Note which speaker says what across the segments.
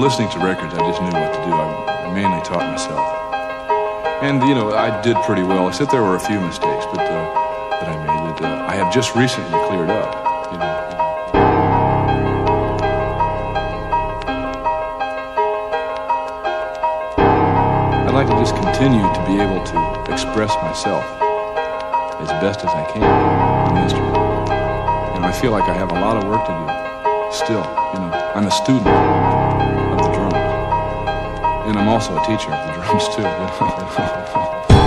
Speaker 1: listening to records, I just knew what to do. I mainly taught myself. And, you know, I did pretty well, except there were a few mistakes that I made that I have just recently cleared up, you know. I'd like to just continue to be able to express myself as best as I can on the instrument. And I feel like I have a lot of work to do still, you know. I'm a student of the drums. And I'm also a teacher of the drums too, you know.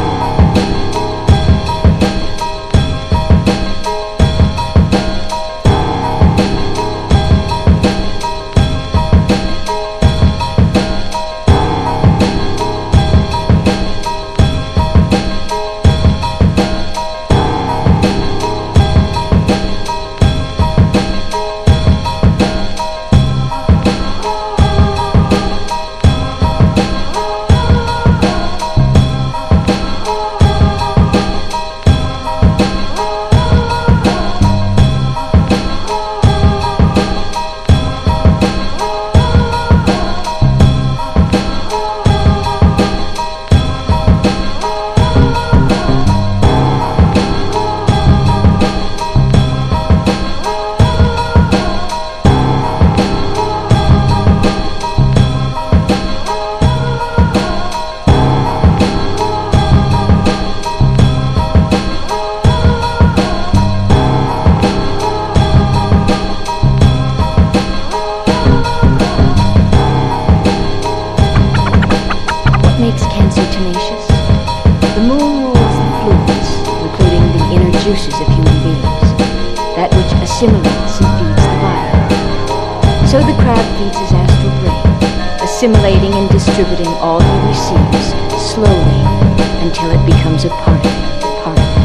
Speaker 2: juices of human beings, that which assimilates and feeds the body. So the crab feeds his astral brain, assimilating and distributing all he receives slowly until it becomes a part of him, part of him.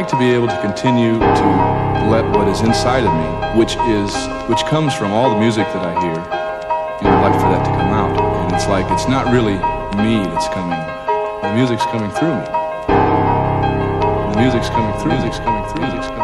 Speaker 1: like to be able to continue to let what is inside of me, which comes from all the music that I hear, I'd like for that to come out. And it's like, it's not really me that's coming. The music's coming through me. The music's coming through. Music's coming through. Music's coming through.